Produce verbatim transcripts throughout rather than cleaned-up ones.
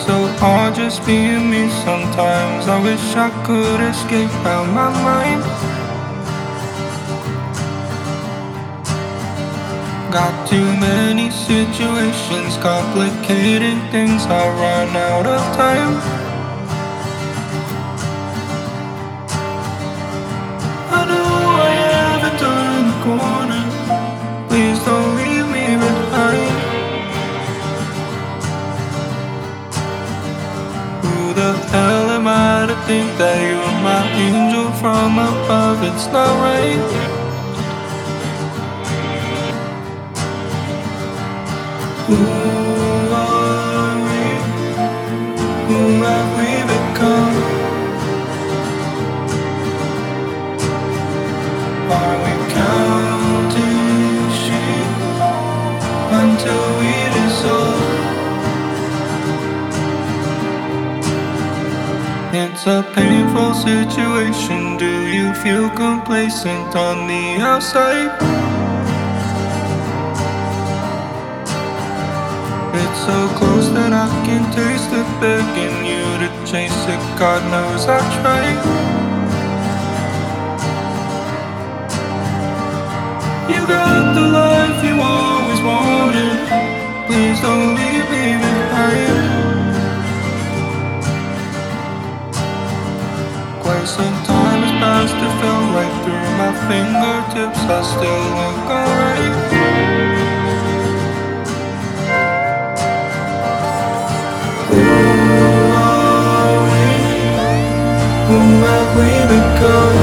so hard just being me sometimes. I wish I could escape out my mind. Got too many situations, complicating things, I run out of time. I know I haven't turned the corner, please don't leave me behind. Who the hell am I to think that you're my angel from above? It's not right. Who are we? Who have we become? Are we counting sheep until we dissolve? It's a painful situation. Do you feel complacent on the outside? It's so close that I can taste it, begging you to chase it. God knows I tried. You got the life you always wanted, please don't leave me behind. Quite some time has passed, it fell right through my fingertips. I still look alright. Who have we become?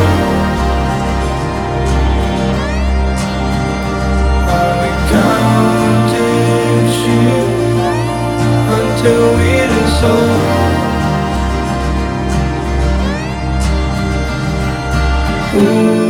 Are we counting sheep until we dissolve? Who